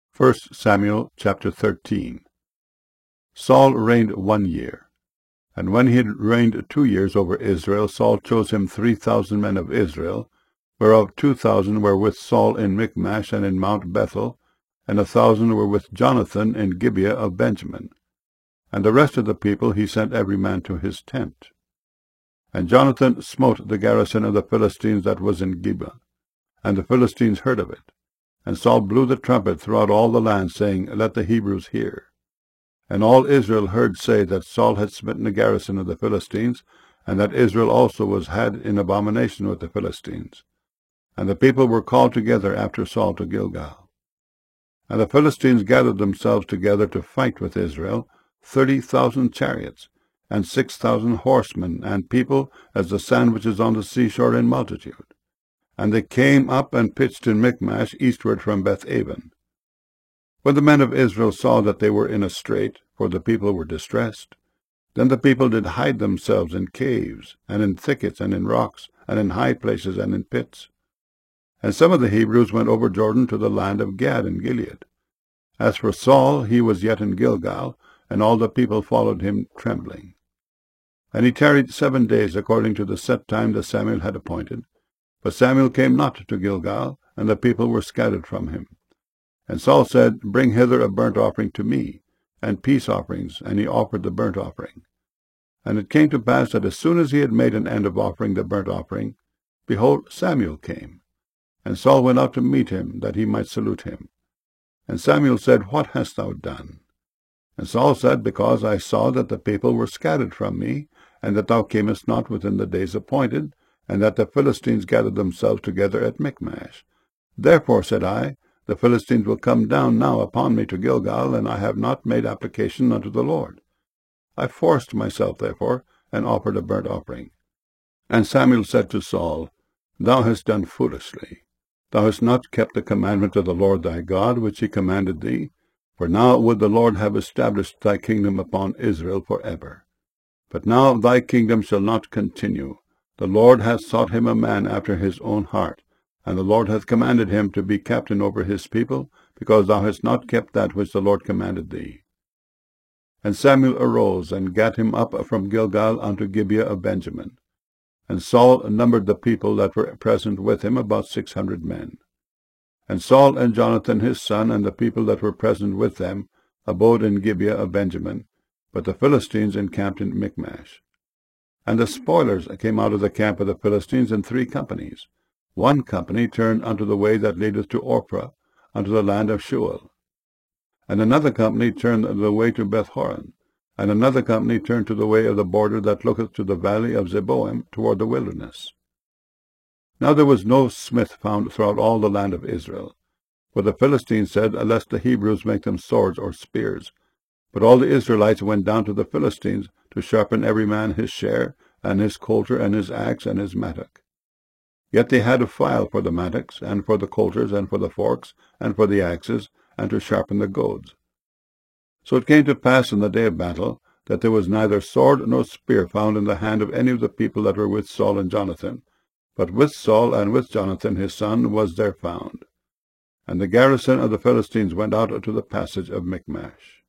1 Samuel chapter 13. Saul reigned 1 year. And when he had reigned 2 years over Israel, Saul chose him 3,000 men of Israel, whereof 2,000 were with Saul in Michmash and in Mount Bethel, and 1,000 were with Jonathan in Gibeah of Benjamin. And the rest of the people he sent every man to his tent. And Jonathan smote the garrison of the Philistines that was in Gibeah, and the Philistines heard of it. And Saul blew the trumpet throughout all the land, saying, Let the Hebrews hear. And all Israel heard say that Saul had smitten the garrison of the Philistines, and that Israel also was had in abomination with the Philistines. And the people were called together after Saul to Gilgal. And the Philistines gathered themselves together to fight with Israel, 30,000 chariots, and 6,000 horsemen, and people as the sand which is on the seashore in multitude. And they came up and pitched in Michmash, eastward from Beth-aven. When the men of Israel saw that they were in a strait, for the people were distressed, then the people did hide themselves in caves, and in thickets, and in rocks, and in high places, and in pits. And some of the Hebrews went over Jordan to the land of Gad and Gilead. As for Saul, he was yet in Gilgal, and all the people followed him trembling. And he tarried 7 days according to the set time that Samuel had appointed. But Samuel came not to Gilgal, and the people were scattered from him. And Saul said, Bring hither a burnt offering to me, and peace offerings. And he offered the burnt offering. And it came to pass that as soon as he had made an end of offering the burnt offering, behold, Samuel came. And Saul went out to meet him, that he might salute him. And Samuel said, What hast thou done? And Saul said, Because I saw that the people were scattered from me, and that thou camest not within the days appointed, and that the Philistines gathered themselves together at Michmash. Therefore, said I, the Philistines will come down now upon me to Gilgal, and I have not made application unto the Lord. I forced myself, therefore, and offered a burnt offering. And Samuel said to Saul, Thou hast done foolishly. Thou hast not kept the commandment of the Lord thy God, which he commanded thee. For now would the Lord have established thy kingdom upon Israel for ever. But now thy kingdom shall not continue. The Lord hath sought him a man after his own heart, and the Lord hath commanded him to be captain over his people, because thou hast not kept that which the Lord commanded thee. And Samuel arose, and gat him up from Gilgal unto Gibeah of Benjamin. And Saul numbered the people that were present with him, about 600 men. And Saul and Jonathan his son, and the people that were present with them, abode in Gibeah of Benjamin, but the Philistines encamped in Michmash. And the spoilers came out of the camp of the Philistines in 3 companies. 1 company turned unto the way that leadeth to Ophrah, unto the land of Shual. And another company turned the way to Beth-horon. And another company turned to the way of the border that looketh to the valley of Zeboim, toward the wilderness. Now there was no smith found throughout all the land of Israel. For the Philistines said, Lest the Hebrews make them swords or spears. But all the Israelites went down to the Philistines, to sharpen every man his share, and his coulter, and his axe, and his mattock. Yet they had a file for the mattocks, and for the coulters, and for the forks, and for the axes, and to sharpen the goads. So it came to pass in the day of battle, that there was neither sword nor spear found in the hand of any of the people that were with Saul and Jonathan, but with Saul and with Jonathan his son was there found. And the garrison of the Philistines went out to the passage of Michmash.